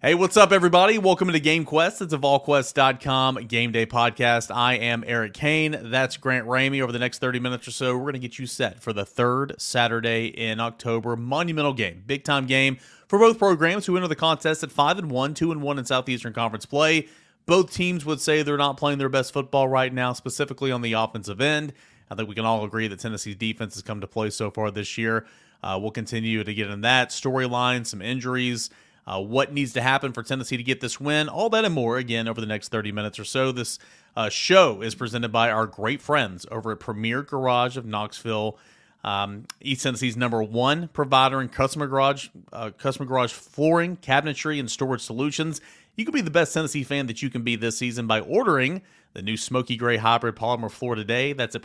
Hey, what's up, everybody? Welcome to Game Quest. It's a VolQuest.com game day podcast. I am Eric Kane. That's Grant Ramey. Over the next 30 minutes or so, we're going to get you set for the third Saturday in October. Monumental game, big-time game for both programs who enter the contest at 5-1, 2-1 in Southeastern Conference play. Both teams would say they're not playing their best football right now, specifically on the offensive end. I think we can all agree that Tennessee's defense has come to play so far this year. We'll continue to get in that storyline, some injuries, what needs to happen for Tennessee to get this win, all that and more, again, over the next 30 minutes or so. This show is presented by our great friends over at Premier Garage of Knoxville, East Tennessee's #1 provider in customer garage flooring, cabinetry, and storage solutions. You can be the best Tennessee fan that you can be this season by ordering the new Smoky Gray Hybrid Polymer Floor today. That's at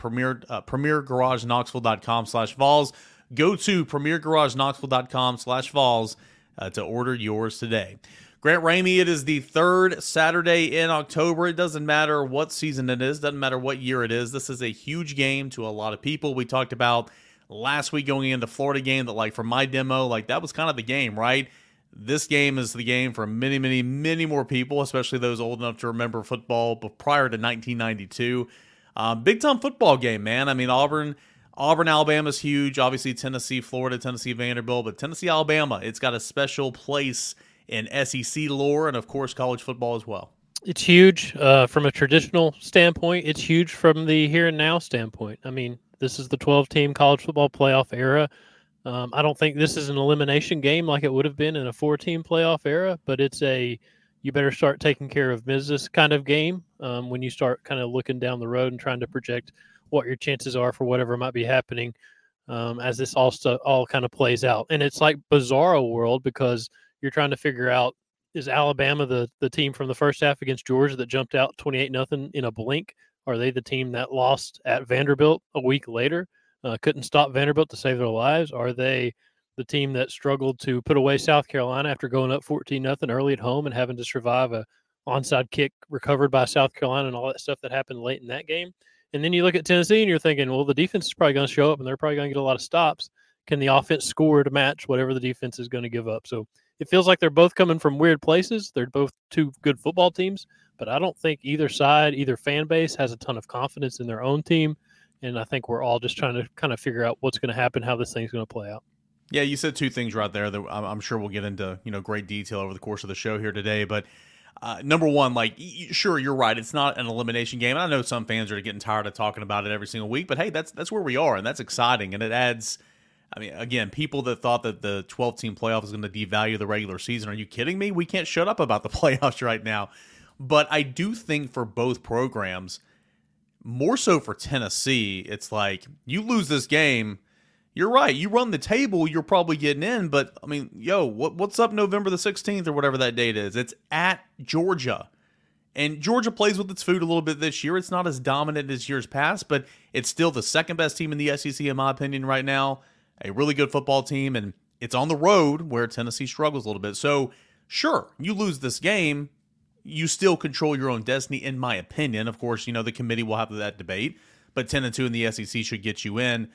PremierGarageKnoxville.com/Vols. Go to PremierGarageKnoxville.com/Vols to order yours today. Grant Ramey, it is the third Saturday in October. It doesn't matter what season it is, doesn't matter what year it is. This is a huge game to a lot of people. We talked about last week going into Florida game that, like, for my demo, like, that was kind of the game, right? This game is the game for many, many, many more people, especially those old enough to remember football prior to 1992. Big-time football game, man. I mean, Auburn, Alabama's huge. Obviously, Tennessee, Florida, Tennessee, Vanderbilt. But Tennessee, Alabama, it's got a special place in SEC lore and, of course, college football as well. It's huge from a traditional standpoint. It's huge from the here and now standpoint. I mean, this is the 12-team college football playoff era. I don't think this is an elimination game like it would have been in a 4-team playoff era, but it's a you better start taking care of business kind of game when you start kind of looking down the road and trying to project what your chances are for whatever might be happening as this all kind of plays out. And it's like bizarro world because you're trying to figure out, is Alabama the team from the first half against Georgia that jumped out 28-0 in a blink? Are they the team that lost at Vanderbilt a week later? Couldn't stop Vanderbilt to save their lives? Are they the team that struggled to put away South Carolina after going up 14-0 early at home and having to survive a onside kick recovered by South Carolina and all that stuff that happened late in that game? And then you look at Tennessee and you're thinking, well, the defense is probably going to show up and they're probably going to get a lot of stops. Can the offense score to match whatever the defense is going to give up? So it feels like they're both coming from weird places. They're both two good football teams, but I don't think either side, either fan base has a ton of confidence in their own team. And I think we're all just trying to kind of figure out what's going to happen, how this thing's going to play out. Yeah, you said two things right there that I'm sure we'll get into, great detail over the course of the show here today. But number one, sure, you're right. It's not an elimination game. And I know some fans are getting tired of talking about it every single week. But, hey, that's where we are, and that's exciting. And it adds, I mean, again, people that thought that the 12-team playoff is going to devalue the regular season. Are you kidding me? We can't shut up about the playoffs right now. But I do think for both programs, more so for Tennessee, it's like you lose this game, you're right. You run the table, you're probably getting in. But, I mean, what's up November the 16th or whatever that date is? It's at Georgia. And Georgia plays with its food a little bit this year. It's not as dominant as years past, but it's still the second-best team in the SEC, in my opinion, right now. A really good football team, and it's on the road where Tennessee struggles a little bit. So, sure, you lose this game, you still control your own destiny, in my opinion. Of course, the committee will have that debate, but 10-2 in the SEC should get you in.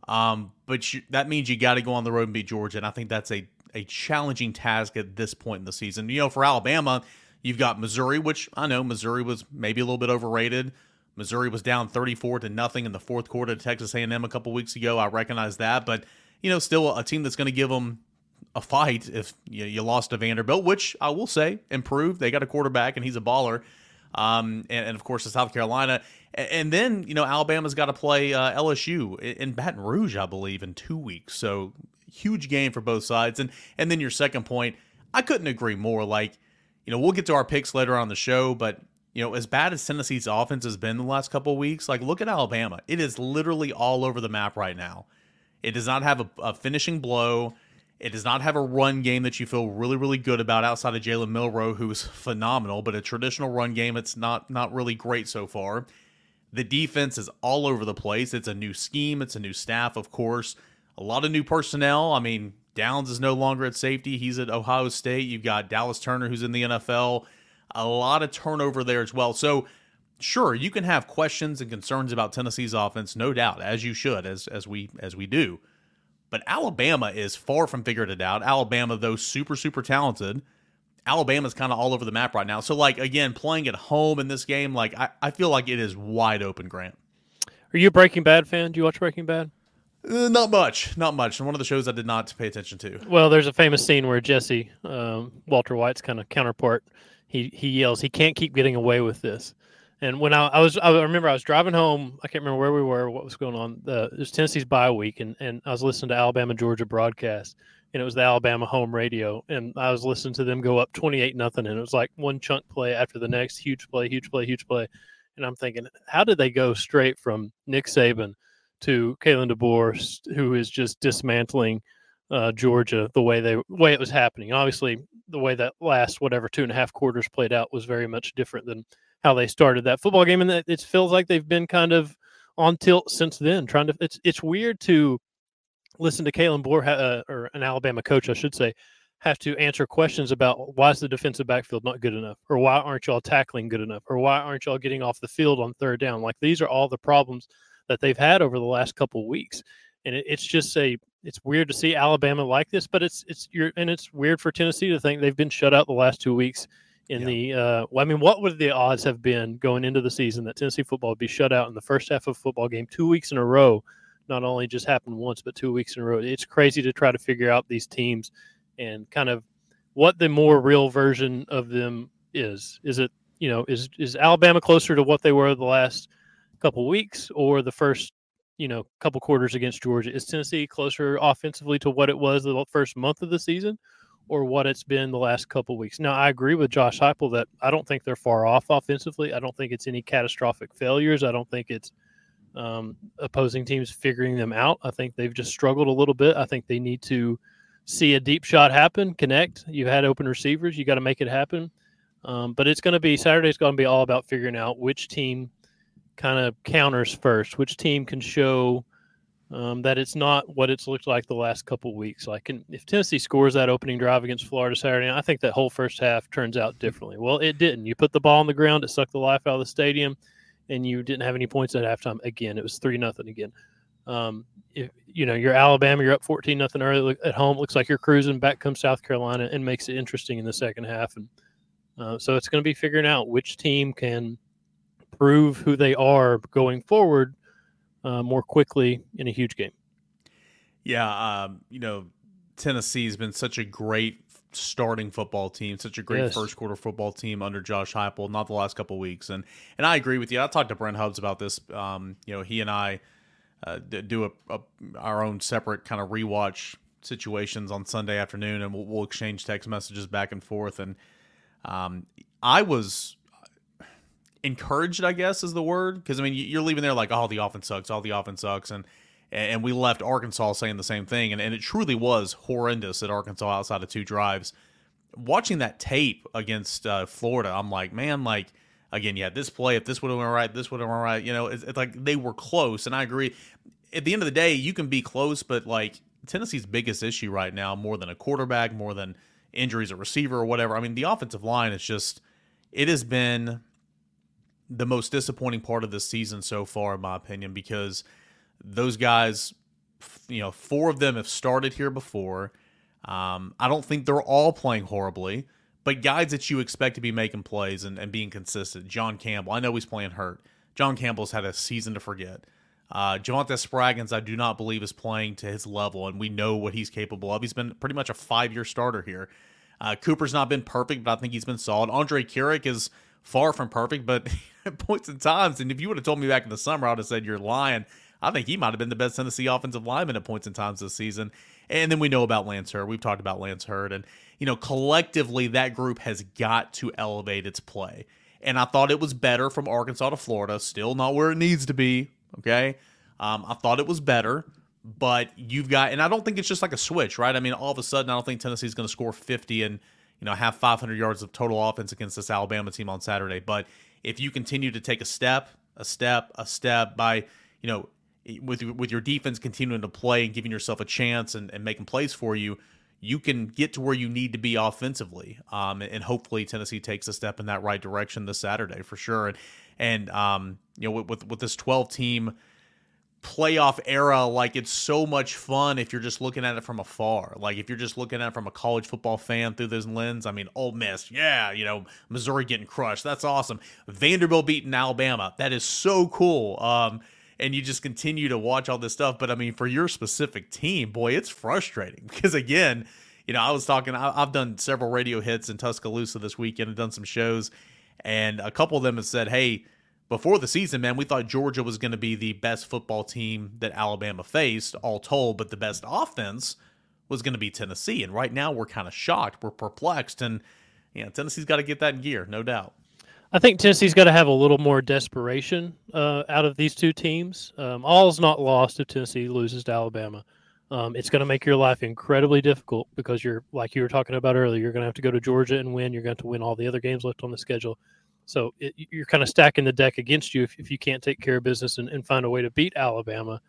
But that means you got to go on the road and beat Georgia, and I think that's a challenging task at this point in the season. For Alabama, you've got Missouri, which I know Missouri was maybe a little bit overrated. Missouri was down 34-0 in the fourth quarter to Texas A&M a couple weeks ago. I recognize that, but still a team that's going to give them a fight if you lost to Vanderbilt, which I will say improved. They got a quarterback and he's a baller. And of course, to South Carolina. And then, Alabama's got to play LSU in Baton Rouge, I believe, in 2 weeks. So huge game for both sides. And then your second point, I couldn't agree more. We'll get to our picks later on the show, but as bad as Tennessee's offense has been the last couple of weeks, look at Alabama. It is literally all over the map right now. It does not have a finishing blow. It does not have a run game that you feel really, really good about outside of Jalen Milroe, who is phenomenal, but a traditional run game, it's not really great so far. The defense is all over the place. It's a new scheme. It's a new staff, of course. A lot of new personnel. I mean, Downs is no longer at safety. He's at Ohio State. You've got Dallas Turner, who's in the NFL. A lot of turnover there as well. So, sure, you can have questions and concerns about Tennessee's offense, no doubt, as you should, as we do. But Alabama is far from figured it out. Alabama, though super, super talented, Alabama's kind of all over the map right now. So, like, again, playing at home in this game, like, I feel like it is wide open, Grant. Are you a Breaking Bad fan? Do you watch Breaking Bad? Not much. And one of the shows I did not pay attention to. Well, there's a famous scene where Jesse, Walter White's kind of counterpart, he yells, he can't keep getting away with this. And when I remember I was driving home. I can't remember where we were, what was going on. It was Tennessee's bye week, and I was listening to Alabama Georgia broadcast, and it was the Alabama home radio, and I was listening to them go up 28-0, and it was like one chunk play after the next, huge play, and I'm thinking, how did they go straight from Nick Saban to Kalen DeBoer, who is just dismantling Georgia the way it was happening? Obviously, the way that last 2.5 quarters played out was very much different than how they started that football game, and it feels like they've been kind of on tilt since then. It's weird to listen to Kalen DeBoer, or an Alabama coach, I should say, have to answer questions about why is the defensive backfield not good enough, or why aren't y'all tackling good enough, or why aren't y'all getting off the field on third down? Like, these are all the problems that they've had over the last couple of weeks, and it's weird to see Alabama like this, but it's weird for Tennessee to think they've been shut out the last 2 weeks. What would the odds have been going into the season that Tennessee football would be shut out in the first half of a football game 2 weeks in a row? Not only just happened once, but 2 weeks in a row. It's crazy to try to figure out these teams and kind of what the more real version of them is. Is it, is Alabama closer to what they were the last couple weeks, or the first, couple quarters against Georgia? Is Tennessee closer offensively to what it was the first month of the season, or what it's been the last couple weeks? Now, I agree with Josh Heupel that I don't think they're far off offensively. I don't think it's any catastrophic failures. I don't think it's opposing teams figuring them out. I think they've just struggled a little bit. I think they need to see a deep shot happen, connect. You've had open receivers. You got to make it happen. But Saturday's going to be all about figuring out which team kind of counters first, which team can show that it's not what it's looked like the last couple weeks. Like, if Tennessee scores that opening drive against Florida Saturday, I think that whole first half turns out differently. Well, it didn't. You put the ball on the ground, it sucked the life out of the stadium, and you didn't have any points at halftime. Again, it was 3-0 again. If you're Alabama, you're up 14-0 early at home. Looks like you're cruising. Back comes South Carolina and makes it interesting in the second half. And so it's going to be figuring out which team can prove who they are going forward more quickly in a huge game. Yeah, Tennessee's been such a great starting football team, such a great first quarter football team under Josh Heupel, not the last couple of weeks. And I agree with you. I talked to Brent Hubbs about this. He and I do our own separate kind of rewatch situations on Sunday afternoon, and we'll exchange text messages back and forth. And I was encouraged, I guess, is the word, because you're leaving there like, oh, the offense sucks, and we left Arkansas saying the same thing, and it truly was horrendous at Arkansas outside of 2 drives. Watching that tape against Florida, I'm like, man, like, again, this play, if this would have went right, this would have went right. It's like they were close, and I agree. At the end of the day, you can be close, but like, Tennessee's biggest issue right now, more than a quarterback, more than injuries at receiver or whatever, the offensive line is just, it has been the most disappointing part of this season so far, in my opinion, because those guys, 4 of them have started here before. I don't think they're all playing horribly, but guys that you expect to be making plays and being consistent. John Campbell, I know he's playing hurt. John Campbell's had a season to forget. Javonte Spraggins, I do not believe, is playing to his level, and we know what he's capable of. He's been pretty much a 5-year starter here. Cooper's not been perfect, but I think he's been solid. Andre Carrick is far from perfect, but at points and times, and if you would have told me back in the summer, I would have said you're lying. I think he might have been the best Tennessee offensive lineman at points and times this season. And then we know about Lance Hurd. We've talked about Lance Hurd. And, collectively, that group has got to elevate its play. And I thought it was better from Arkansas to Florida. Still not where it needs to be, okay? I thought it was better. But you've got – and I don't think it's just like a switch, right? All of a sudden, I don't think Tennessee's going to score 50 and, have 500 yards of total offense against this Alabama team on Saturday. But if you continue to take a step by, with your defense continuing to play and giving yourself a chance and making plays for you, you can get to where you need to be offensively. And hopefully Tennessee takes a step in that right direction this Saturday for sure. And with this 12 team, playoff era, like it's so much fun if you're just looking at it from afar. Like if you're just looking at it from a college football fan through this lens, I mean, Ole Miss, yeah, Missouri getting crushed, that's awesome. Vanderbilt beating Alabama, that is so cool. And you just continue to watch all this stuff. But I mean, for your specific team, boy, it's frustrating because again, I was talking, I've done several radio hits in Tuscaloosa this weekend and done some shows, and a couple of them have said, hey, before the season, man, we thought Georgia was going to be the best football team that Alabama faced, all told, but the best offense was going to be Tennessee. And right now we're kind of shocked. We're perplexed. And Tennessee's got to get that in gear, no doubt. I think Tennessee's got to have a little more desperation out of these two teams. All's not lost if Tennessee loses to Alabama. It's going to make your life incredibly difficult because you're, like you were talking about earlier, you're going to have to go to Georgia and win. You're going to have to win all the other games left on the schedule. So you're kind of stacking the deck against you if you can't take care of business and find a way to beat Alabama.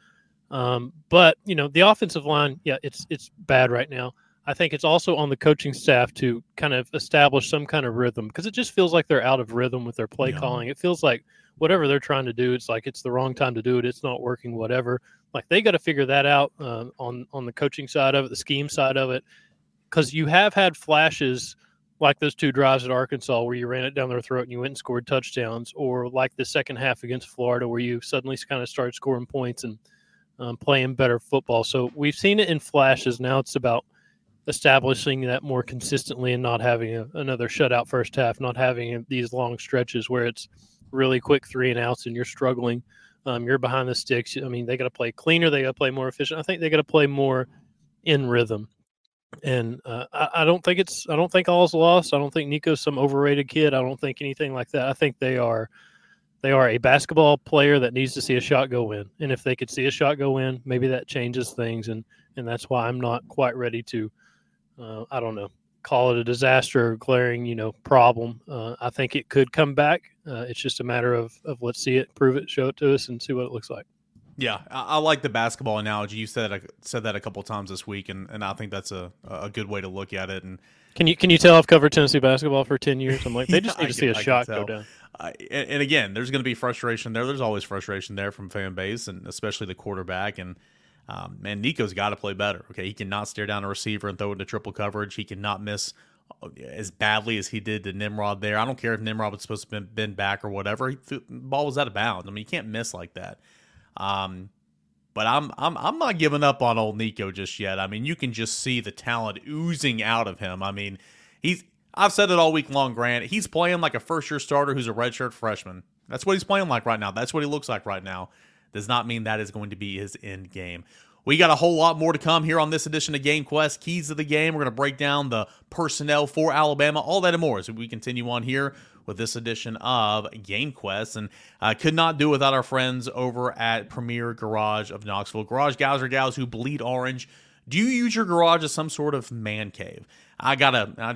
But, the offensive line, yeah, it's bad right now. I think it's also on the coaching staff to kind of establish some kind of rhythm because it just feels like they're out of rhythm with their play calling. It feels like whatever they're trying to do, it's like it's the wrong time to do it. It's not working, whatever. Like they got to figure that out on the coaching side of it, the scheme side of it, because you have had flashes like those two drives at Arkansas where you ran it down their throat and you went and scored touchdowns, or like the second half against Florida where you suddenly kind of started scoring points and playing better football. So we've seen it in flashes. Now it's about establishing that more consistently and not having another shutout first half, not having these long stretches where it's really quick 3 and outs and you're struggling. You're behind the sticks. I mean, they got to play cleaner. They got to play more efficient. I think they got to play more in rhythm. And I don't think all's lost. I don't think Nico's some overrated kid. I don't think anything like that. I think they are a basketball player that needs to see a shot go in. And if they could see a shot go in, maybe that changes things. And that's why I'm not quite ready to, call it a disaster or glaring, problem. I think it could come back. It's just a matter of let's see it, prove it, show it to us, and see what it looks like. Yeah, I like the basketball analogy. You said that a couple of times this week, and I think that's a good way to look at it. And can you tell I've covered Tennessee basketball for 10 years? I'm like, they just need to see a shot go down. And again, there's going to be frustration there. There's always frustration there from fan base, and especially the quarterback. And man, Nico's got to play better. Okay, he cannot stare down a receiver and throw into triple coverage. He cannot miss as badly as he did to Nimrod there. I don't care if Nimrod was supposed to have been back or whatever. The ball was out of bounds. I mean, you can't miss like that. But I'm not giving up on old Nico just yet. I mean, you can just see the talent oozing out of him. I mean, I've said it all week long, Grant. He's playing like a first-year starter who's a redshirt freshman. That's what he's playing like right now. That's what he looks like right now. Does not mean that is going to be his end game. We got a whole lot more to come here on this edition of Game Quest. Keys to the game. We're going to break down the personnel for Alabama, all that and more as we continue on here with this edition of Game Quest. And I could not do it without our friends over at Premier Garage of Knoxville. Garage guys or gals who bleed orange. Do you use your garage as some sort of man cave? We got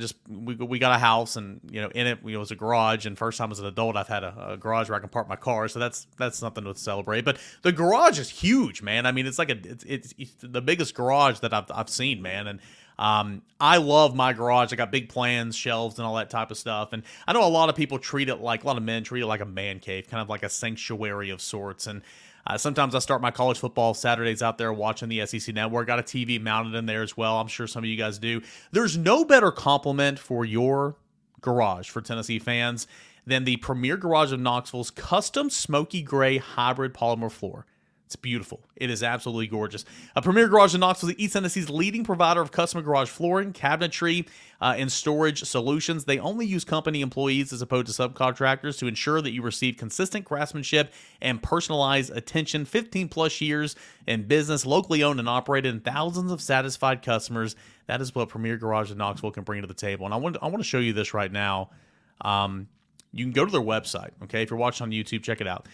a house, and in it was a garage. And first time as an adult, I've had a garage where I can park my car, so that's something to celebrate. But the garage is huge, man. I mean, it's like it's the biggest garage that I've seen, man. And I love my garage. I got big plans, shelves, and all that type of stuff. And I know a lot of people a lot of men treat it like a man cave, kind of like a sanctuary of sorts. And sometimes I start my college football Saturdays out there watching the SEC Network. Got a TV mounted in there as well. I'm sure some of you guys do. There's no better compliment for your garage for Tennessee fans than the Premier Garage of Knoxville's custom smoky gray hybrid polymer floor. It's beautiful. It is absolutely gorgeous. Premier Garage in Knoxville is East Tennessee's leading provider of custom garage flooring, cabinetry, and storage solutions. They only use company employees as opposed to subcontractors to ensure that you receive consistent craftsmanship and personalized attention. 15-plus years in business, locally owned and operated, and thousands of satisfied customers. That is what Premier Garage in Knoxville can bring to the table. And I want to show you this right now. You can go to their website, okay? If you're watching on YouTube, check it out.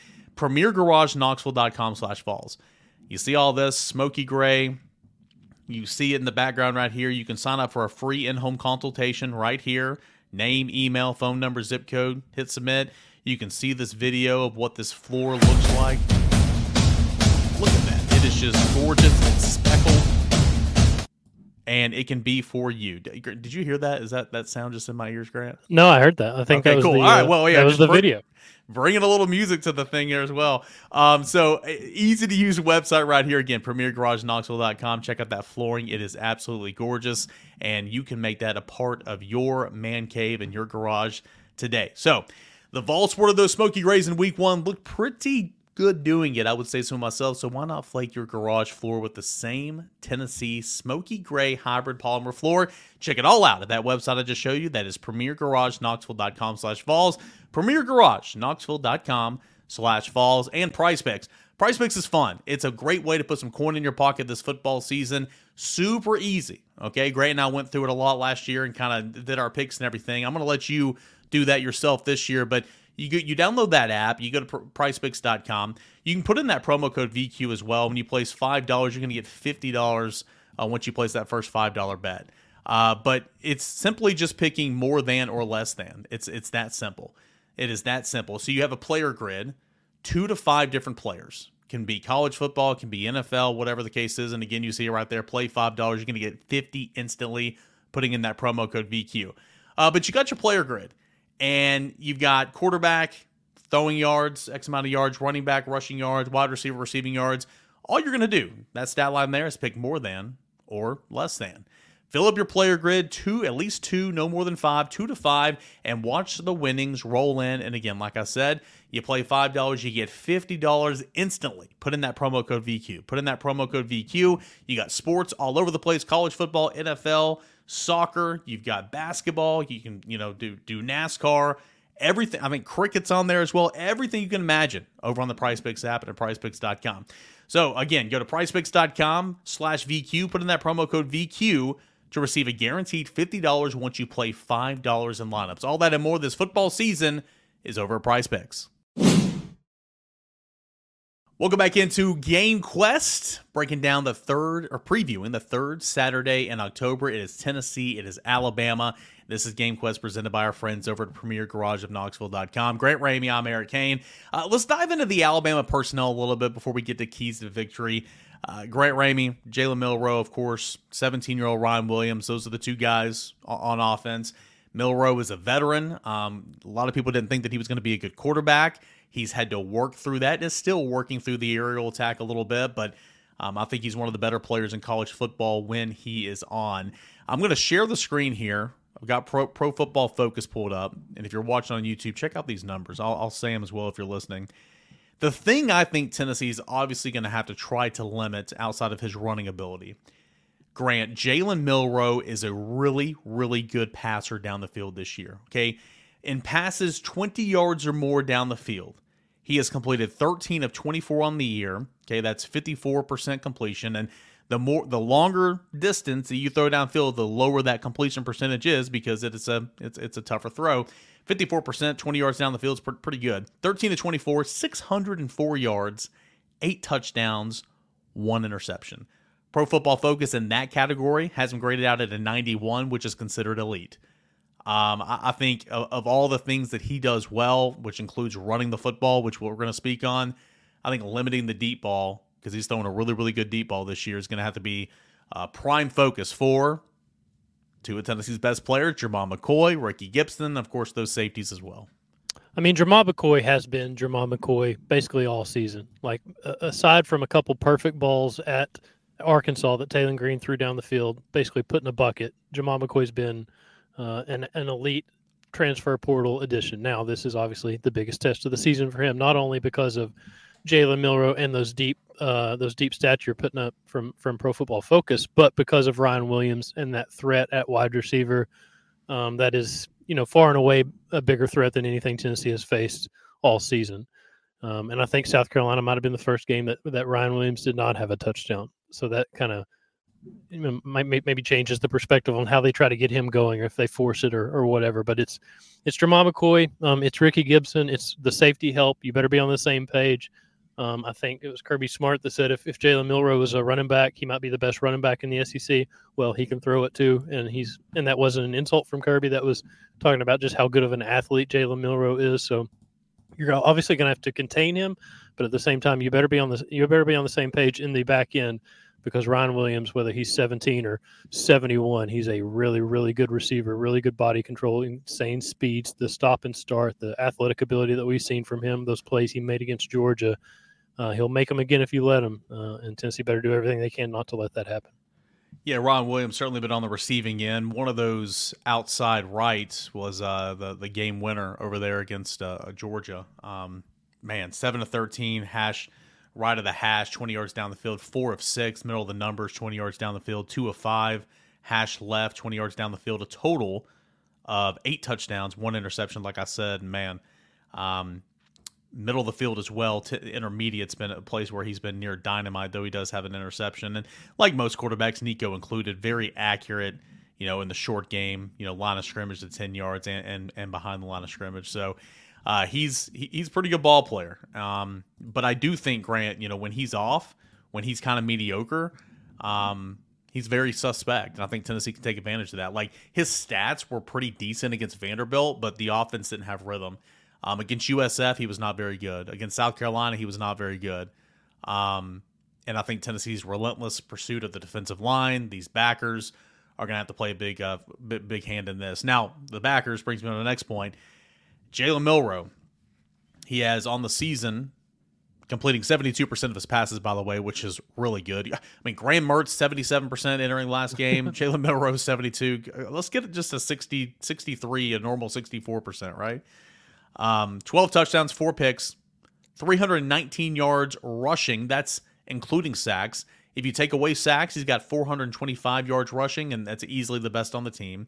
PremierGarageKnoxville.com/falls. You see all this smoky gray. You see it in the background right here. You can sign up for a free in-home consultation right here. Name, email, phone number, zip code. Hit submit. You can see this video of what this floor looks like. Look at that. It is just gorgeous and speckled. and it can be for you. Did you hear that? Is that sound just in my ears, Grant? No, I heard that. I think okay, that was cool. the, all right, well, yeah, that was the video. Bringing a little music to the thing here as well. So easy to use website right here. Again, PremierGarageKnoxville.com. Check out that flooring. It is absolutely gorgeous, and you can make that a part of your man cave and your garage today. So the Vols sported those Smoky Grays in week 1. Looked pretty good doing it, I would say so myself. So why not flake your garage floor with the same Tennessee Smoky Gray hybrid polymer floor? Check it all out at that website I just showed you. That is PremierGarageKnoxville.com/Vols. PremierGarageKnoxville.com/Vols, and PrizePicks. PrizePicks is fun. It's a great way to put some coin in your pocket this football season. Super easy. Okay, Grant and I went through it a lot last year and kind of did our picks and everything. I'm going to let you do that yourself this year, but you download that app, you go to PrizePicks.com, you can put in that promo code VQ as well. When you place $5, you're going to get $50 once you place that first $5 bet. But it's simply just picking more than or less than. It's that simple. It is that simple. So you have a player grid, 2 to 5 different players. Can be college football, can be NFL, whatever the case is. And again, you see it right there, play $5, you're going to get $50 instantly, putting in that promo code VQ. But you got your player grid. And you've got quarterback, throwing yards, X amount of yards, running back, rushing yards, wide receiver, receiving yards. All you're going to do, that stat line there, is pick more than or less than. Fill up your player grid, at least 2, no more than 5, 2 to 5, and watch the winnings roll in. And again, like I said, you play $5, you get $50 instantly. Put in that promo code VQ. Put in that promo code VQ. You got sports all over the place, college football, NFL, soccer, you've got basketball, you can, do NASCAR, everything. I mean, cricket's on there as well. Everything you can imagine over on the PrizePicks app and at PrizePicks.com. So again, go to PrizePicks.com/VQ, put in that promo code VQ to receive a guaranteed $50 once you play $5 in lineups. All that and more this football season is over at PrizePicks. Welcome back into Game Quest, breaking down previewing the third Saturday in October. It is Tennessee, it is Alabama. This is Game Quest presented by our friends over at PremierGarageOfKnoxville.com. Grant Ramey, I'm Eric Kane. Let's dive into the Alabama personnel a little bit before we get to keys to victory. Grant Ramey, Jalen Milroe, of course, 17-year-old Ryan Williams. Those are the two guys on offense. Milroe is a veteran. A lot of people didn't think that he was going to be a good quarterback. He's had to work through that. Is still working through the aerial attack a little bit, but I think he's one of the better players in college football when he is on. I'm going to share the screen here. I've got Pro Football Focus pulled up, and if you're watching on YouTube, check out these numbers. I'll say them as well if you're listening. The thing I think Tennessee is obviously going to have to try to limit outside of his running ability. Grant, Jalen Milroe is a really, really good passer down the field this year. Okay, in passes 20 yards or more down the field, he has completed 13 of 24 on the year. Okay, that's 54% completion. And the longer distance that you throw downfield, the lower that completion percentage is because it's a tougher throw. 54%, 20 yards down the field is pretty good. 13 to 24, 604 yards, 8 touchdowns, 1 interception. Pro Football Focus in that category has him graded out at a 91, which is considered elite. I think of all the things that he does well, which includes running the football, which we're going to speak on, I think limiting the deep ball, because he's throwing a really, really good deep ball this year, is going to have to be prime focus for two of Tennessee's best players, Jermon McCoy, Ricky Gibson, of course, those safeties as well. I mean, Jermon McCoy has been Jermon McCoy basically all season. Like, aside from a couple perfect balls at Arkansas that Taylor Green threw down the field, basically put in a bucket, Jermon McCoy's been an elite transfer portal addition. Now, this is obviously the biggest test of the season for him, not only because of Jalen Milroe and those deep stats you're putting up from Pro Football Focus, but because of Ryan Williams and that threat at wide receiver, that is, far and away a bigger threat than anything Tennessee has faced all season. And I think South Carolina might have been the first game that Ryan Williams did not have a touchdown. So that kind of maybe changes the perspective on how they try to get him going, or if they force it or whatever. But it's Jermon McCoy, it's Ricky Gibson, it's the safety help. You better be on the same page. I think it was Kirby Smart that said if Jalen Milroe was a running back, he might be the best running back in the SEC. Well, he can throw it too, and that wasn't an insult from Kirby. That was talking about just how good of an athlete Jalen Milroe is. So you're obviously going to have to contain him, but at the same time, you better be on the same page in the back end, because Ryan Williams, whether he's 17 or 71, he's a really, really good receiver, really good body control, insane speeds, the stop and start, the athletic ability that we've seen from him, those plays he made against Georgia. He'll make them again if you let him, and Tennessee better do everything they can not to let that happen. Yeah, Ron Williams certainly been on the receiving end. One of those outside rights was the game winner over there against Georgia. 7 of 13, hash right of the hash, 20 yards down the field, 4 of 6, middle of the numbers, 20 yards down the field, 2 of 5, hash left, 20 yards down the field, a total of 8 touchdowns, 1 interception, like I said, middle of the field as well. Intermediate's been a place where he's been near dynamite, though he does have an interception. And like most quarterbacks, Nico included, very accurate, in the short game, line of scrimmage to 10 yards and behind the line of scrimmage. So he's a pretty good ball player. But I do think, Grant, when he's off, when he's kind of mediocre, he's very suspect. And I think Tennessee can take advantage of that. Like, his stats were pretty decent against Vanderbilt, but the offense didn't have rhythm. Against USF, he was not very good. Against South Carolina, he was not very good. And I think Tennessee's relentless pursuit of the defensive line, these backers, are going to have to play a big hand in this. Now, the backers brings me to the next point. Jalen Milroe, he has on the season completing 72% of his passes, by the way, which is really good. I mean, Graham Mertz, 77% entering last game. Jalen Milroe, 72. Let's get it just a 63, a normal 64%, right? 12 touchdowns, 4 picks, 319 yards rushing. That's including sacks. If you take away sacks, he's got 425 yards rushing, and that's easily the best on the team.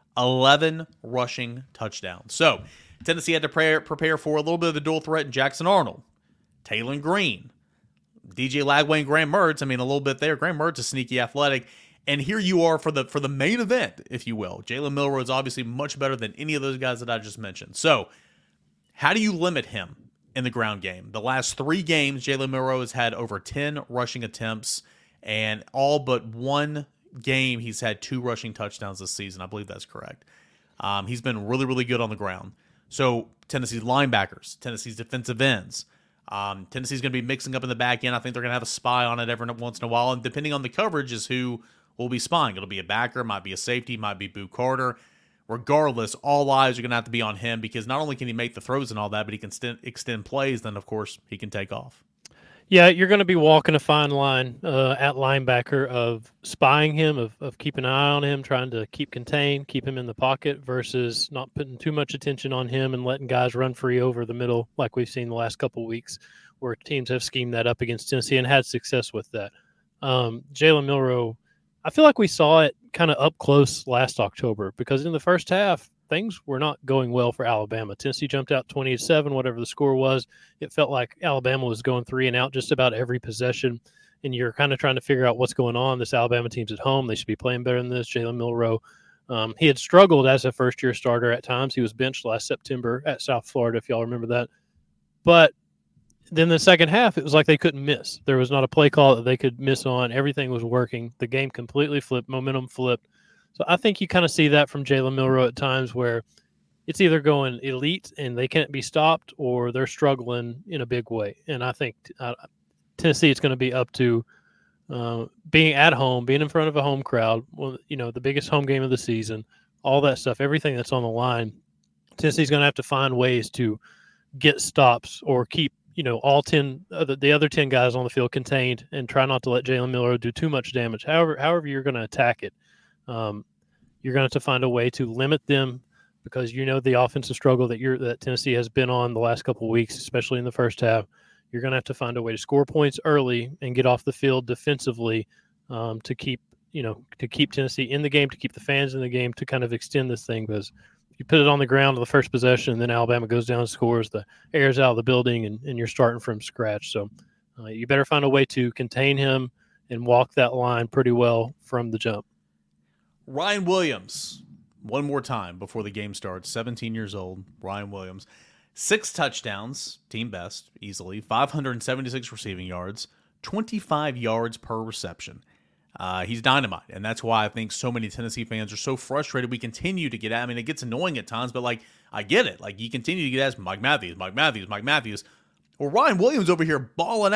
11 rushing touchdowns. So Tennessee had to prepare for a little bit of the dual threat in Jackson Arnold, Taylor Green, DJ Lagway, and Graham Mertz. I mean, a little bit there. Graham Mertz is sneaky athletic. And here you are for the main event, if you will. Jalen Milroe is obviously much better than any of those guys that I just mentioned. So how do you limit him in the ground game? The last 3 games, Jalen Milroe has had over 10 rushing attempts, and all but one game he's had 2 rushing touchdowns this season. I believe that's correct. He's been really, really good on the ground. So Tennessee's linebackers, Tennessee's defensive ends, Tennessee's going to be mixing up in the back end. I think they're going to have a spy on it every once in a while, and depending on the coverage is who will be spying. It'll be a backer, might be a safety, might be Boo Carter. Regardless, all eyes are going to have to be on him because not only can he make the throws and all that, but he can extend plays. Then, of course, he can take off. Yeah, you're going to be walking a fine line at linebacker of spying him, of keeping an eye on him, trying to keep contained, keep him in the pocket versus not putting too much attention on him and letting guys run free over the middle like we've seen the last couple of weeks where teams have schemed that up against Tennessee and had success with that. Jalen Milroe, I feel like we saw it kind of up close last October because in the first half, things were not going well for Alabama. Tennessee jumped out 20-7, whatever the score was. It felt like Alabama was going 3 and out just about every possession, and you're kind of trying to figure out what's going on. This Alabama team's at home. They should be playing better than this. Jalen Milroe, he had struggled as a first-year starter at times. He was benched last September at South Florida, if y'all remember that. But then the second half, it was like they couldn't miss. There was not a play call that they could miss on. Everything was working. The game completely flipped. Momentum flipped. So I think you kind of see that from Jalen Milroe at times where it's either going elite and they can't be stopped or they're struggling in a big way. And I think Tennessee is going to be up to being at home, being in front of a home crowd, the biggest home game of the season, all that stuff, everything that's on the line. Tennessee's going to have to find ways to get stops or keep all 10 the other 10 guys on the field contained and try not to let Jalen Milroe do too much damage. However you're going to attack it, you're going to have to find a way to limit them because the offensive struggle that Tennessee has been on the last couple of weeks, especially in the first half. You're going to have to find a way to score points early and get off the field defensively to keep Tennessee in the game, to keep the fans in the game, to kind of extend this thing because you put it on the ground on the first possession, and then Alabama goes down and scores. The air's out of the building, and you're starting from scratch. So you better find a way to contain him and walk that line pretty well from the jump. Ryan Williams, one more time before the game starts, 17 years old, Ryan Williams. 6 touchdowns, team best, easily. 576 receiving yards, 25 yards per reception. He's dynamite, and that's why I think so many Tennessee fans are so frustrated. We continue to get at. I mean, it gets annoying at times, but I get it. You continue to get asked Mike Matthews. Well, Ryan Williams over here balling out.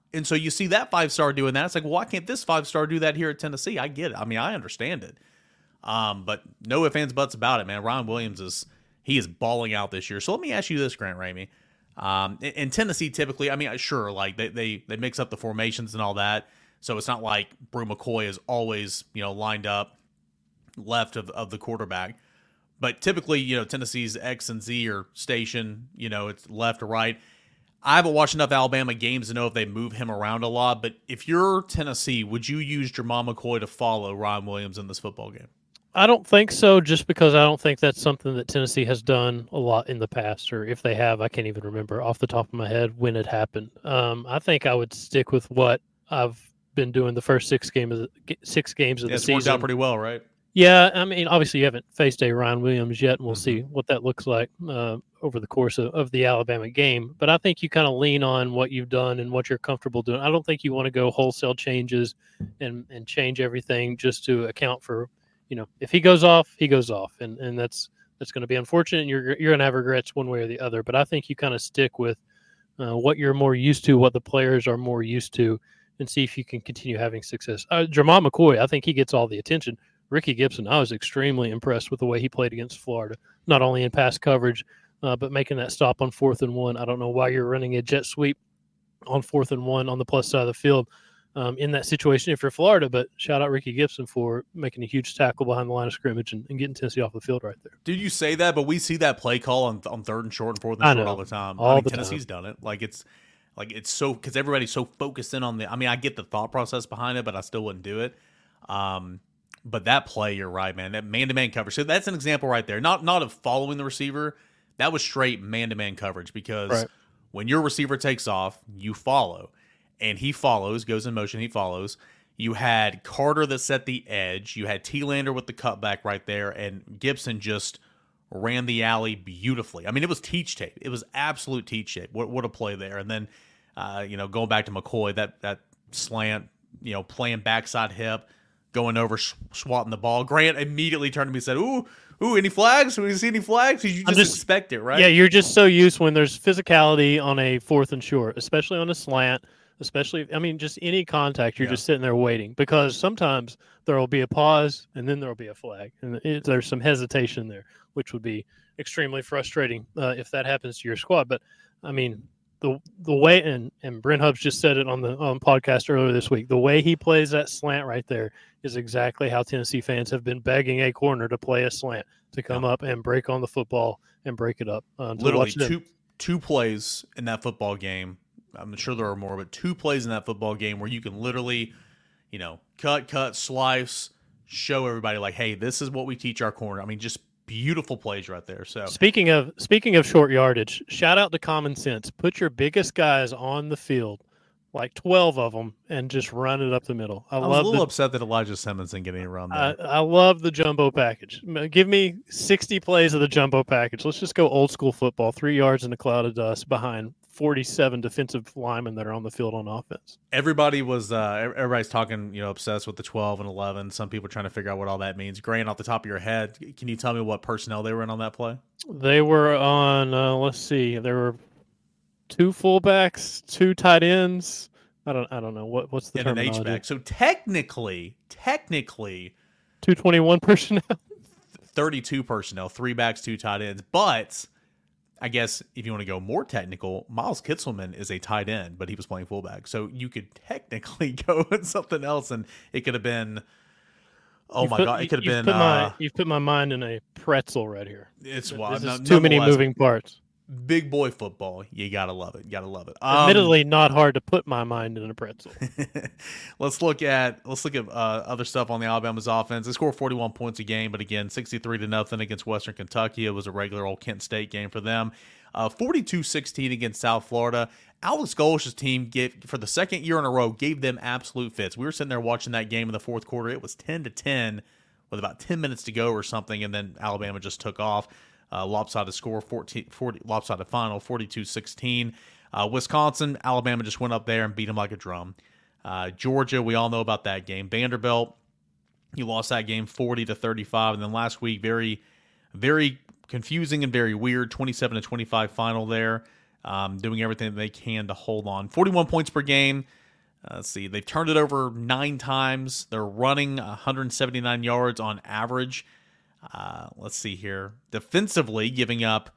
And so you see that 5-star doing that. It's like, well, why can't this 5-star do that here at Tennessee? I get it. I mean, I understand it. But no ifs, ands, buts about it, man. Ryan Williams is balling out this year. So let me ask you this, Grant Ramey. In Tennessee, typically, I mean, sure, like they mix up the formations and all that. So it's not like Brew McCoy is always, lined up left of the quarterback. But typically, Tennessee's X and Z are station, it's left or right. I haven't watched enough Alabama games to know if they move him around a lot. But if you're Tennessee, would you use Jamal McCoy to follow Ryan Williams in this football game? I don't think so, just because I don't think that's something that Tennessee has done a lot in the past, or if they have, I can't even remember off the top of my head when it happened. I think I would stick with what I've been doing the first 6 games of the season. It's worked out pretty well, right? Yeah, I mean, obviously you haven't faced a Ryan Williams yet, and we'll Mm-hmm. see what that looks like over the course of the Alabama game. But I think you kind of lean on what you've done and what you're comfortable doing. I don't think you want to go wholesale changes and change everything just to account for, if he goes off, he goes off, and that's going to be unfortunate. And you're going to have regrets one way or the other. But I think you kind of stick with what you're more used to, what the players are more used to, and see if you can continue having success. Jamal McCoy, I think he gets all the attention. Ricky Gibson, I was extremely impressed with the way he played against Florida, not only in pass coverage, but making that stop on 4th and 1. I don't know why you're running a jet sweep on 4th and 1 on the plus side of the field in that situation if you're Florida, but shout out Ricky Gibson for making a huge tackle behind the line of scrimmage and getting Tennessee off the field right there. Dude, you say that, but we see that play call on 3rd and short and 4th and short all the time. Tennessee's done it. It's so, because everybody's so focused in on I get the thought process behind it, but I still wouldn't do it. But that play, you're right, man. That man-to-man coverage. So that's an example right there. Not of following the receiver. That was straight man-to-man coverage because when your receiver takes off, you follow. And he follows, goes in motion, he follows. You had Carter that set the edge. You had T-Lander with the cutback right there. And Gibson just ran the alley beautifully. I mean, it was teach tape. It was absolute teach tape. What a play there. And then, going back to McCoy, that slant, playing backside hip, going over, swatting the ball. Grant immediately turned to me and said, ooh, any flags? We see any flags? You just expect it, right? Yeah, you're just so used when there's physicality on a 4th and short, especially on a slant, just any contact, you're just sitting there waiting because sometimes there will be a pause and then there will be a flag. And there's some hesitation there, which would be extremely frustrating if that happens to your squad. But, I mean, the way, and Brent Hubbs just said it on the podcast earlier this week, the way he plays that slant right there is exactly how Tennessee fans have been begging a corner to play a slant, to come up and break on the football and break it up. Literally two plays in that football game. I'm sure there are more, but 2 plays in that football game where you can literally, cut, slice, show everybody like, hey, this is what we teach our corner. I mean, just beautiful plays right there. So speaking of short yardage, shout out to Common Sense. Put your biggest guys on the field, like 12 of them, and just run it up the middle. I was a little upset that Elijah Simmons didn't get any run there. I love the jumbo package. Give me 60 plays of the jumbo package. Let's just go old school football, 3 yards in a cloud of dust behind 47 defensive linemen that are on the field on offense. Everybody's talking, obsessed with the 12 and 11. Some people trying to figure out what all that means. Grant, off the top of your head, can you tell me what personnel they were in on that play? They were on, let's see, there were 2 fullbacks, 2 tight ends. I don't know what's the terminology. And an H-back. So technically 221 personnel. 32 personnel, 3 backs, 2 tight ends. But I guess if you want to go more technical, Miles Kitselman is a tight end, but he was playing fullback. So you could technically go with something else, and it could have been, it could have been. You've put my mind in a pretzel right here. It's wild. There's too many moving parts. Big boy football. You got to love it. Admittedly, not hard to put my mind in a pretzel. Let's look at other stuff on the Alabama's offense. They scored 41 points a game, but again, 63-0 against Western Kentucky. It was a regular old Kent State game for them. 42-16 against South Florida. Alex Golesh's team, for the second year in a row, gave them absolute fits. We were sitting there watching that game in the fourth quarter. It was 10-10 with about 10 minutes to go or something, and then Alabama just took off. Lopsided score, 40 lopsided final, 42-16. Wisconsin, Alabama just went up there and beat them like a drum. Georgia, we all know about that game. Vanderbilt, you lost that game 40-35. And then last week, very, very confusing and very weird, 27-25 final there. Doing everything that they can to hold on. 41 points per game. Let's see. They've turned it over 9 times. They're running 179 yards on average. Let's see here. Defensively, giving up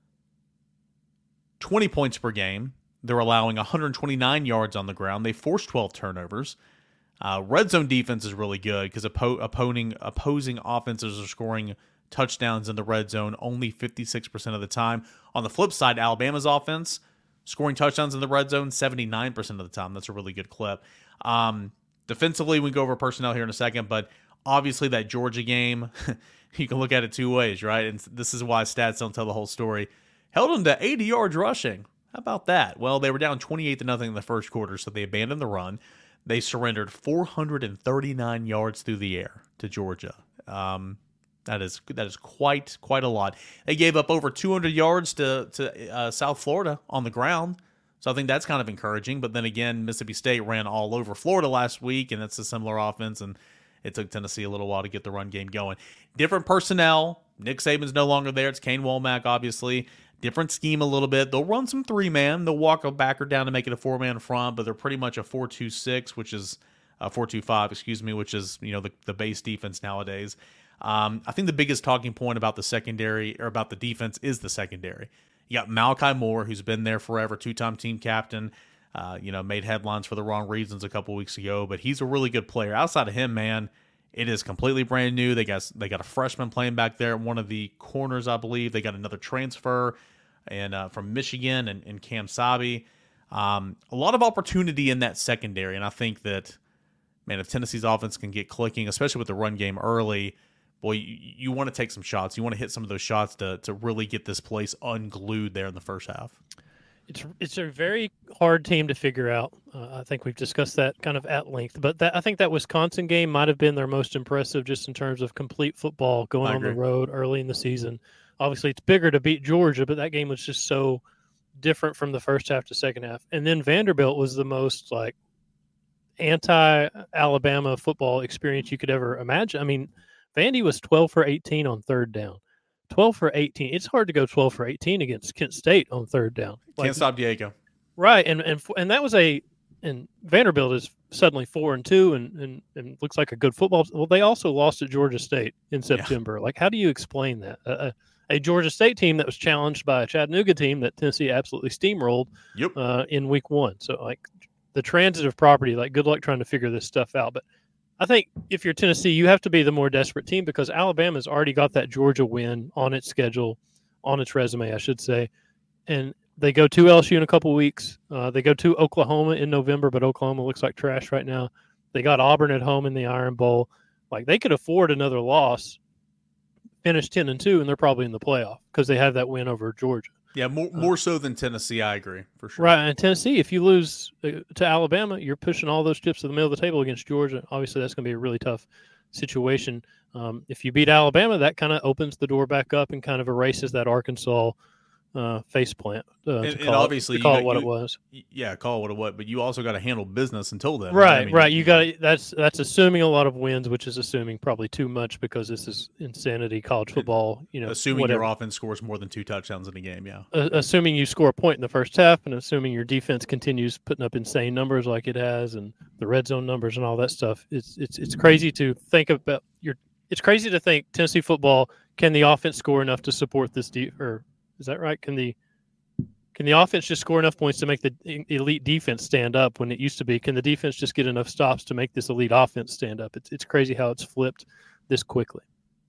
20 points per game. They're allowing 129 yards on the ground. They forced 12 turnovers. Red zone defense is really good because opposing offenses are scoring touchdowns in the red zone only 56% of the time. On the flip side, Alabama's offense scoring touchdowns in the red zone 79% of the time. That's a really good clip. Defensively, we can go over personnel here in a second, but obviously that Georgia game, you can look at it two ways, right? And this is why stats don't tell the whole story. Held them to 80 yards rushing. How about that? Well, they were down 28-0 in the first quarter, so they abandoned the run. They surrendered 439 yards through the air to Georgia. That is quite a lot. They gave up over 200 yards to South Florida on the ground, so I think that's kind of encouraging. But then again, Mississippi State ran all over Florida last week, and it's a similar offense, and it took Tennessee a little while to get the run game going. Different personnel. Nick Saban's no longer there. It's Kane Womack, obviously. Different scheme a little bit. They'll run some 3-man. They'll walk a backer down to make it a 4-man front, but they're pretty much a 4-2-6, which is 4-2-5, excuse me, which is the base defense nowadays. I think the biggest talking point about the secondary or about the defense is the secondary. You got Malachi Moore, who's been there forever, 2-time team captain. Made headlines for the wrong reasons a couple weeks ago, but he's a really good player. Outside of him, man, it is completely brand new. They got a freshman playing back there at one of the corners, I believe. They got another transfer and from Michigan and Cam Sabi. A lot of opportunity in that secondary, and I think that, man, if Tennessee's offense can get clicking, especially with the run game early, boy, you want to take some shots. You want to hit some of those shots to really get this place unglued there in the first half. It's a very hard team to figure out. I think we've discussed that kind of at length. But I think that Wisconsin game might have been their most impressive just in terms of complete football going on the road early in the season. Obviously, it's bigger to beat Georgia, but that game was just so different from the first half to second half. And then Vanderbilt was the most anti-Alabama football experience you could ever imagine. I mean, Vandy was 12 for 18 on third down. 12 for 18. It's hard to go 12 for 18 against Kent State on third down. Can't stop Diego. Right, and that was and Vanderbilt is suddenly 4-2 and looks like a good football. Well, they also lost at Georgia State in September. Yeah. How do you explain that? A Georgia State team that was challenged by a Chattanooga team that Tennessee absolutely steamrolled in week 1. So the transitive property, good luck trying to figure this stuff out. But I think if you're Tennessee, you have to be the more desperate team because Alabama's already got that Georgia win on its schedule, on its resume, I should say. And they go to LSU in a couple weeks. They go to Oklahoma in November, but Oklahoma looks like trash right now. They got Auburn at home in the Iron Bowl. They could afford another loss, finish 10-2, and they're probably in the playoff because they have that win over Georgia. Yeah, more so than Tennessee, I agree, for sure. Right, and Tennessee, if you lose to Alabama, you're pushing all those chips to the middle of the table against Georgia. Obviously, that's going to be a really tough situation. If you beat Alabama, that kind of opens the door back up and kind of erases that Arkansas faceplant. And obviously, call it what it was. Yeah, call it what it was. But you also got to handle business until then. Right, right. You got that's assuming a lot of wins, which is assuming probably too much because this is insanity college football. Assuming your offense scores more than 2 touchdowns in a game. Yeah. Assuming you score a point in the first half, and assuming your defense continues putting up insane numbers like it has, and the red zone numbers and all that stuff. It's crazy to think about It's crazy to think Tennessee football, can the offense score enough to support this is that right? Can the offense just score enough points to make the elite defense stand up when it used to be? Can the defense just get enough stops to make this elite offense stand up? It's crazy how it's flipped this quickly.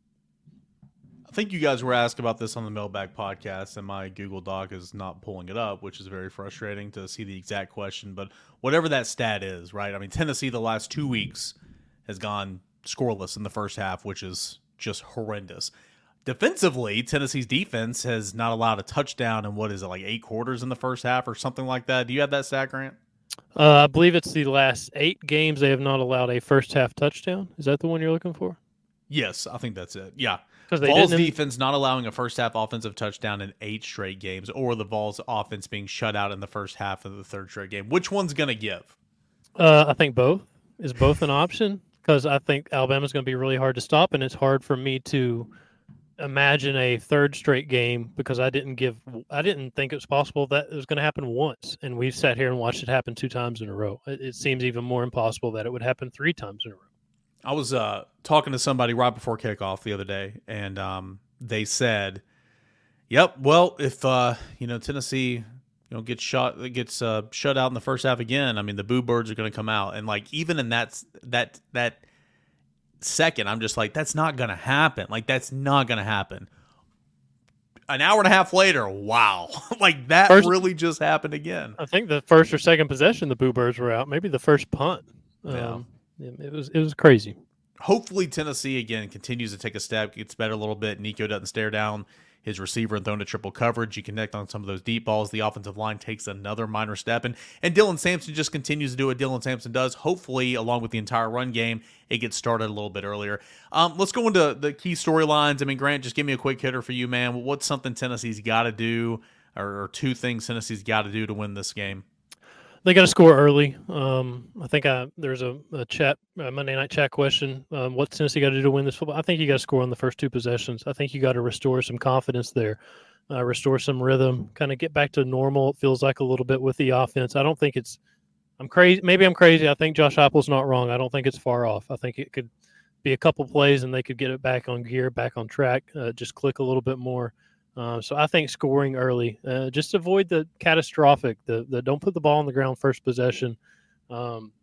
I think you guys were asked about this on the Mailbag podcast, and my Google Doc is not pulling it up, which is very frustrating to see the exact question. But whatever that stat is, right? I mean, Tennessee the last 2 weeks has gone scoreless in the first half, which is just horrendous. Defensively, Tennessee's defense has not allowed a touchdown in 8 quarters in the first half or something like that. Do you have that stat, Grant? I believe it's the last 8 games they have not allowed a first half touchdown. Is that the one you're looking for? Yes, I think that's it. Yeah. Vols defense not allowing a first half offensive touchdown in 8 straight games, or the Vols offense being shut out in the first half of the 3rd straight game. Which one's going to give? I think both. Is both an option? Because I think Alabama's going to be really hard to stop, and it's hard for me to imagine a third straight game because I didn't think it was possible that it was going to happen once. And we've sat here and watched it happen 2 times in a row. It seems even more impossible that it would happen 3 times in a row. I was talking to somebody right before kickoff the other day, and they said, "Yep, well, if Tennessee gets shut out in the first half again, I mean the Boo Birds are going to come out." And like even in that second, I'm just like, that's not going to happen. Like that's not going to happen. An hour and a half later, wow, like that really just happened again. I think the first or second possession, the Boo Birds were out. Maybe the first punt. It was crazy. Hopefully Tennessee again continues to take a step, gets better a little bit. Nico doesn't stare down his receiver and throw into triple coverage. You connect on some of those deep balls. The offensive line takes another minor step, and Dylan Sampson just continues to do what Dylan Sampson does. Hopefully, along with the entire run game, it gets started a little bit earlier. Let's go into the key storylines. I mean, Grant, just give me a quick hitter for you, man. What's something Tennessee's got to do, or 2 things Tennessee's got to do to win this game? They got to score early. I think there's a Monday night chat question. What's Tennessee got to do to win this football? I think you got to score on the first 2 possessions. I think you got to restore some confidence there, restore some rhythm, kind of get back to normal. It feels like a little bit with the offense. I don't think I'm crazy. Maybe I'm crazy. I think Josh Heupel's not wrong. I don't think it's far off. I think it could be a couple plays and they could get it back on gear, back on track, just click a little bit more. So I think scoring early, just avoid the catastrophic. The don't put the ball on the ground first possession. Don't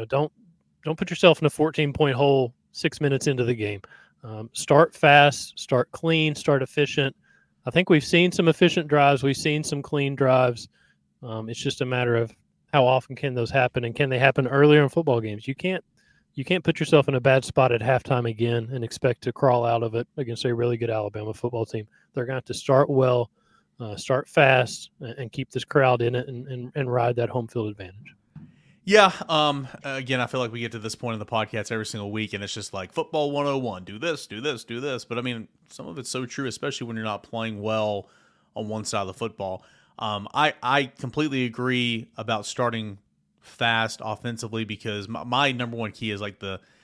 put yourself in a 14-point hole 6 minutes into the game. Start fast, start clean, start efficient. I think we've seen some efficient drives. We've seen some clean drives. It's just a matter of how often can those happen, and can they happen earlier in football games? You can't put yourself in a bad spot at halftime again and expect to crawl out of it against a really good Alabama football team. They're going to have to start well, start fast, and keep this crowd in it and ride that home field advantage. Yeah. Again, I feel like we get to this point in the podcast every single week, and it's just like football 101. Do this, do this, do this. But I mean, some of it's so true, especially when you're not playing well on one side of the football. I completely agree about starting fast offensively because my number one key is like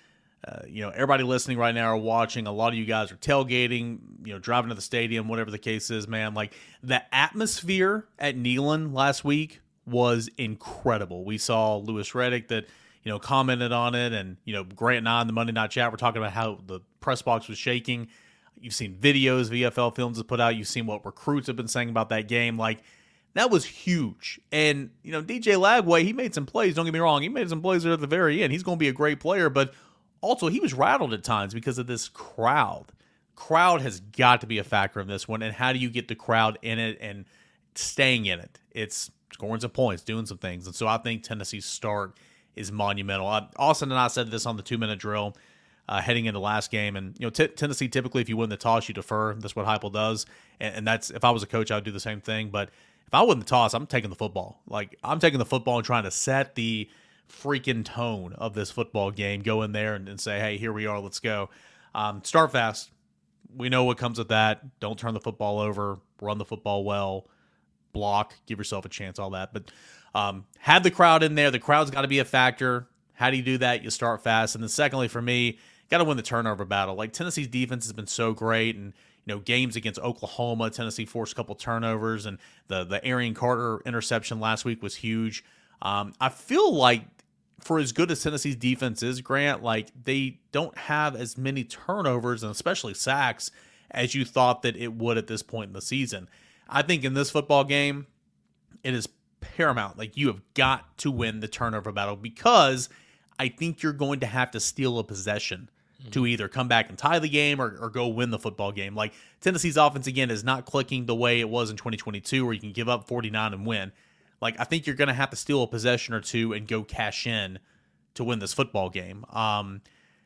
everybody listening right now or watching, a lot of you guys are tailgating, driving to the stadium, whatever the case is, man. Like the atmosphere at Neyland last week was incredible. We saw Louis Riddick that, commented on it, and, Grant and I in the Monday night chat were talking about how the press box was shaking. You've seen videos VFL Films has put out. You've seen what recruits have been saying about that game. Like, that was huge. And, DJ Lagway, he made some plays. Don't get me wrong. He made some plays there at the very end. He's going to be a great player, but also he was rattled at times because of this crowd. Crowd has got to be a factor in this one. And how do you get the crowd in it and staying in it? It's scoring some points, doing some things. And so I think Tennessee's start is monumental. Austin and I said this on the 2-minute drill heading into last game. And, Tennessee, typically, if you win the toss, you defer. That's what Heupel does. And that's, if I was a coach, I would do the same thing. But if I win the toss, I'm taking the football. Like, I'm taking the football and trying to set the freaking tone of this football game. Go in there and say, hey, here we are. Let's go. Start fast. We know what comes with that. Don't turn the football over. Run the football well. Block. Give yourself a chance, all that. But have the crowd in there. The crowd's got to be a factor. How do you do that? You start fast. And then secondly, for me, got to win the turnover battle. Like, Tennessee's defense has been so great, and games against Oklahoma, Tennessee forced a couple turnovers, and the Arian Carter interception last week was huge. I feel like for as good as Tennessee's defense is, Grant, like they don't have as many turnovers and especially sacks as you thought that it would at this point in the season. I think in this football game, it is paramount. Like, you have got to win the turnover battle because I think you're going to have to steal a possession to either come back and tie the game or go win the football game. Like, Tennessee's offense, again, is not clicking the way it was in 2022 where you can give up 49 and win. Like, I think you're going to have to steal a possession or two and go cash in to win this football game. And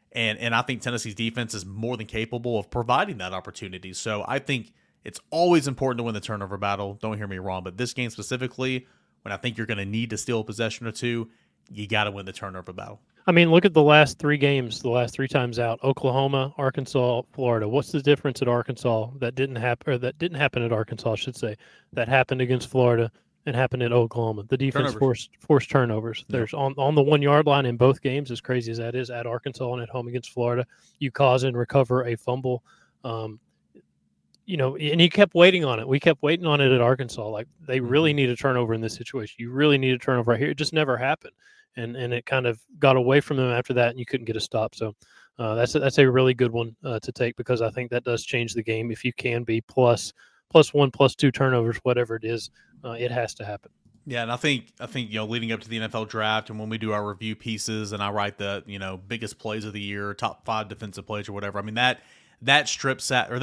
I think Tennessee's defense is more than capable of providing that opportunity. So I think it's always important to win the turnover battle. Don't hear me wrong. But this game specifically, when I think you're going to need to steal a possession or two, you got to win the turnover battle. I mean, look at the last 3 games, the last 3 times out: Oklahoma, Arkansas, Florida. What's the difference at Arkansas that didn't happen, or that didn't happen at Arkansas, I should say, that happened against Florida and happened at Oklahoma? The defense forced turnovers. Yeah. There's on the 1-yard line in both games, as crazy as that is, at Arkansas and at home against Florida. You cause and recover a fumble. and he kept waiting on it. We kept waiting on it at Arkansas. Like, they really need a turnover in this situation. You really need a turnover right here. It just never happened. And it kind of got away from them after that, and you couldn't get a stop. So that's a really good one to take, because I think that does change the game. If you can be plus 1, plus 2 turnovers, whatever it is, it has to happen. Yeah, and I think leading up to the NFL draft, and when we do our review pieces, and I write the biggest plays of the year, top 5 defensive plays or whatever. I mean, that strip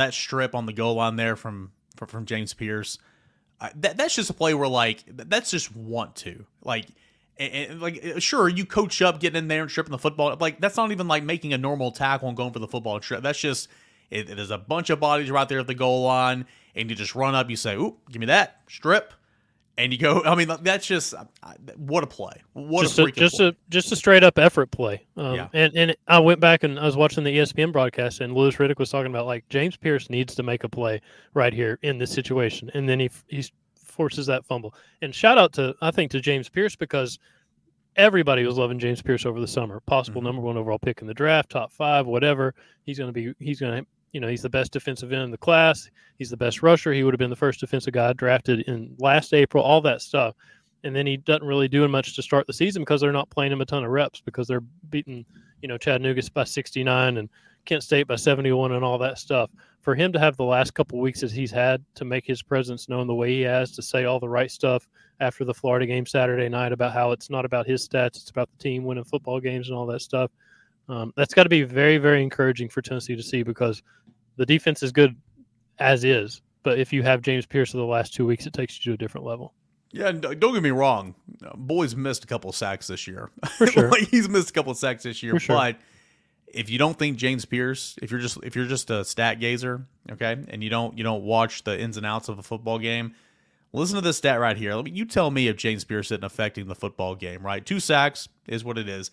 on the goal line there from James Pierce, that's just a play where, like, that's just want to, like. And like, sure, you coach up getting in there and stripping the football. Like, that's not even like making a normal tackle and going for the football and strip. That's just it is a bunch of bodies right there at the goal line, and you just run up. You say, "Ooh, give me that strip," and you go. I mean, that's just what a play. What just a freaking play. Just a straight up effort play. Yeah. And I went back and I was watching the ESPN broadcast, and Louis Riddick was talking about, like, James Pierce needs to make a play right here in this situation, and then he forces that fumble. And shout out to James Pierce, because everybody was loving James Pierce over the summer. Possible number 1 overall pick in the draft, top 5, whatever. He's the best defensive end in the class. He's the best rusher. He would have been the first defensive guy drafted in last April, all that stuff. And then he doesn't really do much to start the season, because they're not playing him a ton of reps, because they're beating, Chattanooga by 69 and Kent State by 71 and all that stuff. For him to have the last couple of weeks that he's had to make his presence known the way he has, to say all the right stuff after the Florida game Saturday night about how it's not about his stats, it's about the team winning football games and all that stuff. That's got to be very, very encouraging for Tennessee to see, because the defense is good as is. But if you have James Pierce for the last 2 weeks, it takes you to a different level. Yeah, and don't get me wrong. Boy's missed a couple of sacks this year. For sure. Like, he's missed a couple of sacks this year. For sure. But if you don't think James Pierce, if you're just a stat gazer, okay, and you don't watch the ins and outs of a football game, listen to this stat right here. You tell me if James Pierce isn't affecting the football game, right? 2 sacks is what it is.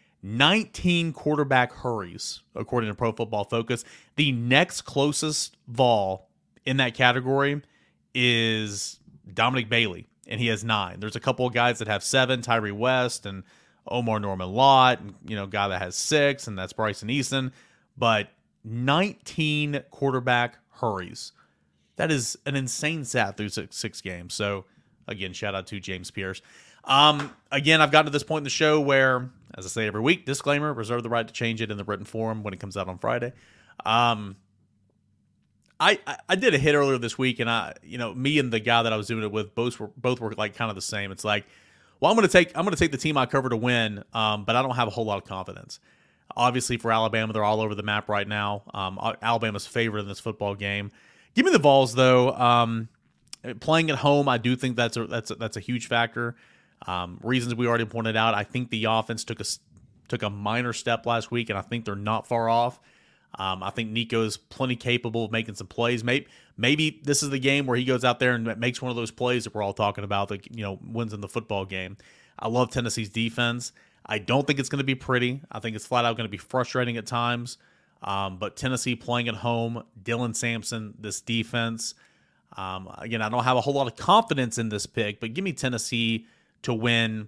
19 quarterback hurries, according to Pro Football Focus. The next closest Vol in that category is Dominic Bailey, and he has 9. There's a couple of guys that have 7, Tyree West and Omar Norman Lott, and, guy that has 6, and that's Bryson Easton. But 19 quarterback hurries. That is an insane stat through 6 games. So, again, shout out to James Pierce. Again, I've gotten to this point in the show where, as I say every week, disclaimer, reserve the right to change it in the written form when it comes out on Friday. I did a hit earlier this week, and me and the guy that I was doing it with both were like kind of the same. It's like, well, I'm going to take the team I cover to win, but I don't have a whole lot of confidence. Obviously, for Alabama, they're all over the map right now. Alabama's favored in this football game. Give me the Vols, though. Playing at home, I do think that's a huge factor. Reasons we already pointed out. I think the offense took a minor step last week, and I think they're not far off. I think Nico is plenty capable of making some plays. Maybe this is the game where he goes out there and makes one of those plays that we're all talking about that wins in the football game. I love Tennessee's defense. I don't think it's going to be pretty. I think it's flat out going to be frustrating at times. But Tennessee playing at home, Dylan Sampson, this defense. Again, I don't have a whole lot of confidence in this pick, but give me Tennessee to win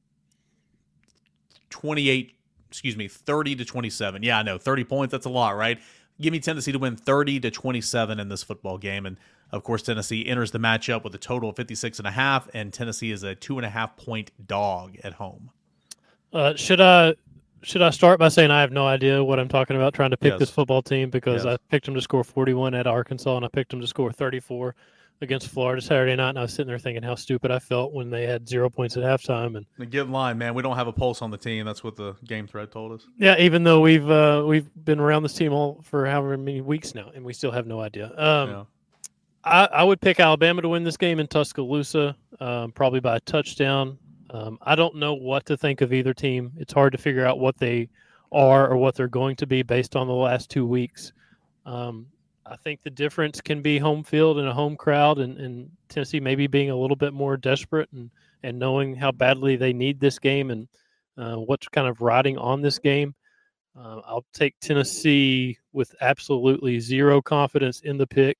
30-27. Yeah, I know, 30 points, that's a lot, right? Give me Tennessee to win 30-27 in this football game. And, of course, Tennessee enters the matchup with a total of 56.5, and Tennessee is a 2.5-point dog at home. Should I start by saying I have no idea what I'm talking about trying to pick this football team, because I picked them to score 41 at Arkansas, and I picked them to score 34 against Florida Saturday night, and I was sitting there thinking how stupid I felt when they had 0 points at halftime. And get in line, man. We don't have a pulse on the team. That's what the game thread told us. Yeah, even though we've been around this team all for however many weeks now, and we still have no idea. I would pick Alabama to win this game in Tuscaloosa, probably by a touchdown. I don't know what to think of either team. It's hard to figure out what they are or what they're going to be based on the last 2 weeks. I think the difference can be home field and a home crowd, and Tennessee maybe being a little bit more desperate and knowing how badly they need this game and what's kind of riding on this game. I'll take Tennessee with absolutely zero confidence in the pick,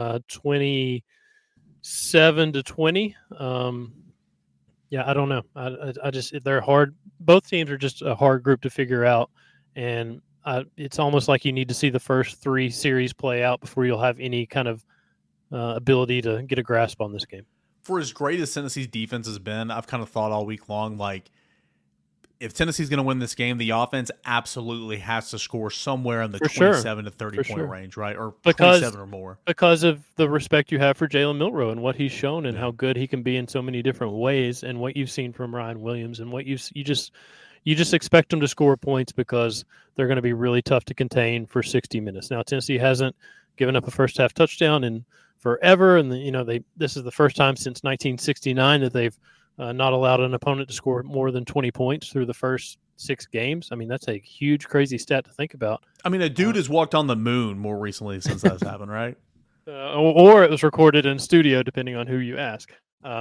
27-20. Yeah, I don't know. I just they're hard. Both teams are just a hard group to figure out, and it's almost like you need to see the first 3 series play out before you'll have any kind of ability to get a grasp on this game. For as great as Tennessee's defense has been, I've kind of thought all week long, like, if Tennessee's going to win this game, the offense absolutely has to score somewhere in the 27 to 30 point range, right? Or 27 or more. Because of the respect you have for Jalen Milroe and what he's shown and how good he can be in so many different ways, and what you've seen from Ryan Williams, and what you just expect them to score points because they're going to be really tough to contain for 60 minutes. Now, Tennessee hasn't given up a first half touchdown in forever, and this is the first time since 1969 that they've not allowed an opponent to score more than 20 points through the first 6 games. I mean, that's a huge, crazy stat to think about. I mean, a dude has walked on the moon more recently since that's happened, right? Or it was recorded in studio, depending on who you ask.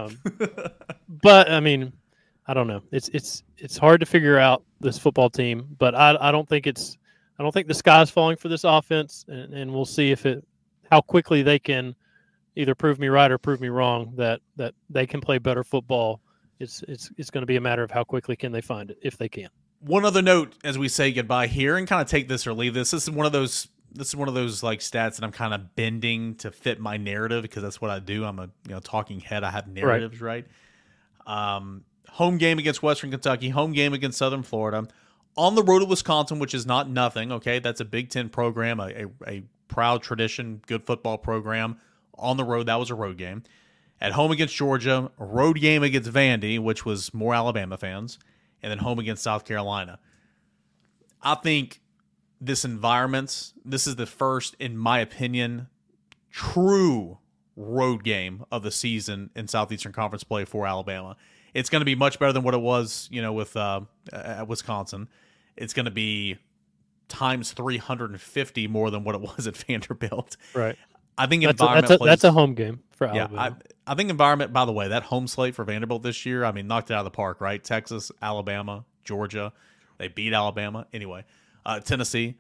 But I mean, I don't know. It's hard to figure out this football team, but I don't think the sky's falling for this offense, and we'll see how quickly they can either prove me right or prove me wrong that they can play better football. It's going to be a matter of how quickly can they find it, if they can. One other note as we say goodbye here, and kind of take this or leave this. This is one of those like stats that I'm kind of bending to fit my narrative, because that's what I do. I'm a talking head. I have narratives, right? Home game against Western Kentucky, home game against Southern Florida, on the road to Wisconsin, which is not nothing. Okay, that's a Big Ten program, a proud tradition, good football program. On the road, that was a road game. At home against Georgia, a road game against Vandy, which was more Alabama fans, and then home against South Carolina. I think this is the first, in my opinion, true road game of the season in Southeastern Conference play for Alabama. It's going to be much better than what it was, with at Wisconsin. It's going to be times 350 more than what it was at Vanderbilt. Right. I think that's a home game for Alabama. Yeah, I think environment, by the way, that home slate for Vanderbilt this year, I mean, knocked it out of the park, right? Texas, Alabama, Georgia. They beat Alabama. Anyway, Tennessee.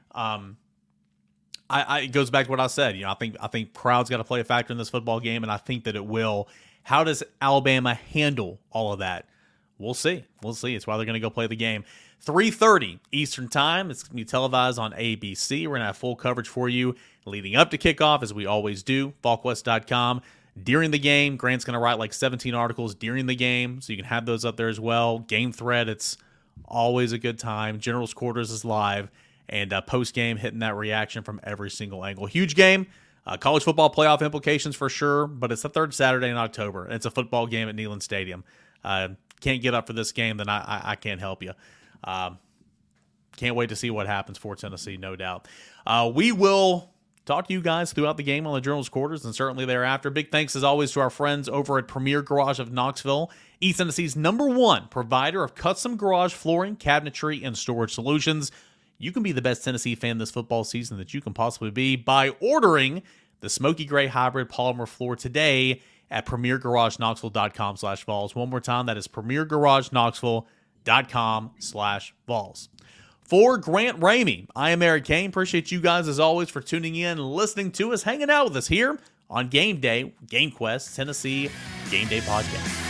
It goes back to what I said. I think crowd's got to play a factor in this football game, and I think that it will. How does Alabama handle all of that? We'll see. It's why they're going to go play the game. 3:30 Eastern Time. It's going to be televised on ABC. We're going to have full coverage for you leading up to kickoff, as we always do. VolQuest.com. During the game, Grant's going to write like 17 articles during the game, so you can have those up there as well. Game thread, it's always a good time. General's Quarters is live, and post-game hitting that reaction from every single angle. Huge game. College football playoff implications for sure, but it's the third Saturday in October. And it's a football game at Neyland Stadium. Can't get up for this game, then I can't help you. Can't wait to see what happens for Tennessee, no doubt. We will talk to you guys throughout the game on the Journal's Quarters, and certainly thereafter. Big thanks, as always, to our friends over at Premier Garage of Knoxville, East Tennessee's #1 provider of custom garage flooring, cabinetry, and storage solutions. You can be the best Tennessee fan this football season that you can possibly be by ordering the Smoky Gray Hybrid Polymer Floor today at PremierGarageKnoxville.com/Vols. One more time, that is PremierGarageKnoxville.com/Vols. For Grant Ramey, I am Eric Kane. Appreciate you guys, as always, for tuning in, listening to us, hanging out with us here on Game Day, GameQuest, Tennessee Game Day Podcast.